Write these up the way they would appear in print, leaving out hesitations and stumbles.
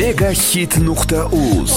Megahit.uz.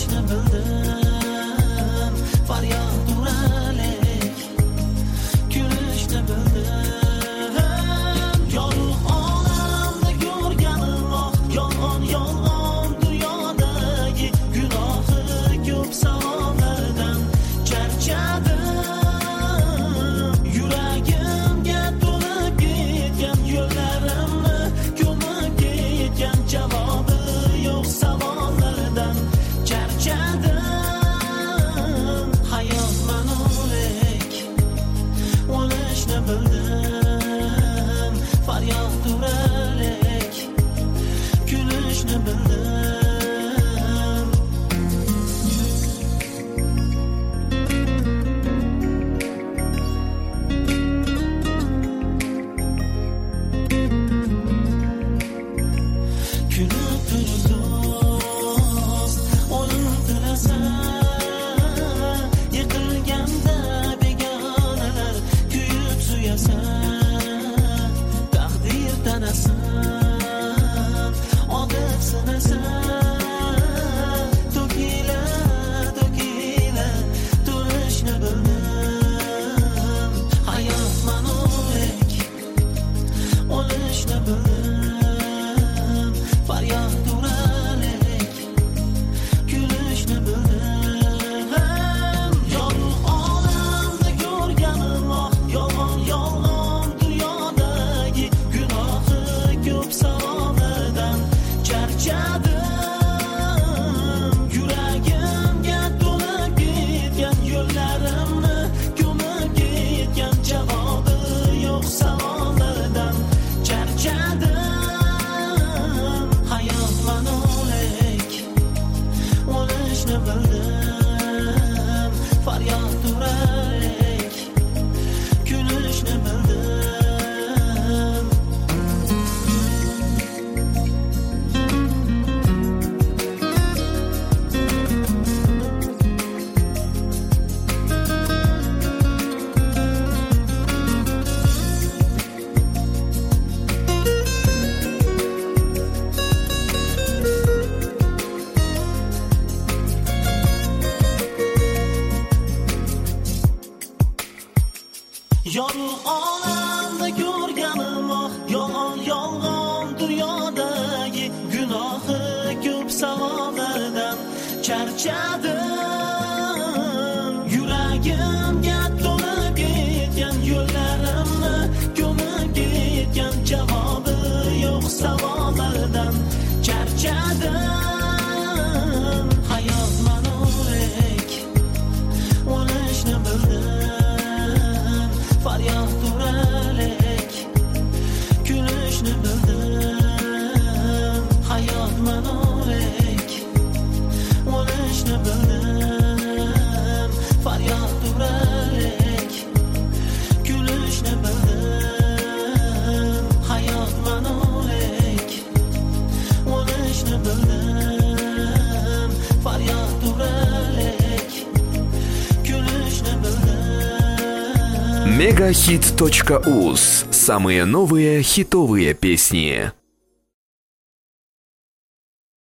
Yorug' olamda ko'rganim yolg'on yolg'on dunyodagi gunohi ko'p savollardan charchadim. Yuragimga to'lib ketgan yo'llarimni ko'mib ketgan javobi yo'q savollardan charchadim. Hayot manurek o'lishni bildim. Faryod uralik kulishni bildim. Hayot manurek o'lishni bildim. Faryod uralik kulishni bildim. Hayot manurek o'lishni bildim. Faryod uralik kulishni bildim. Megahit.uz. Самые новые хитовые песни.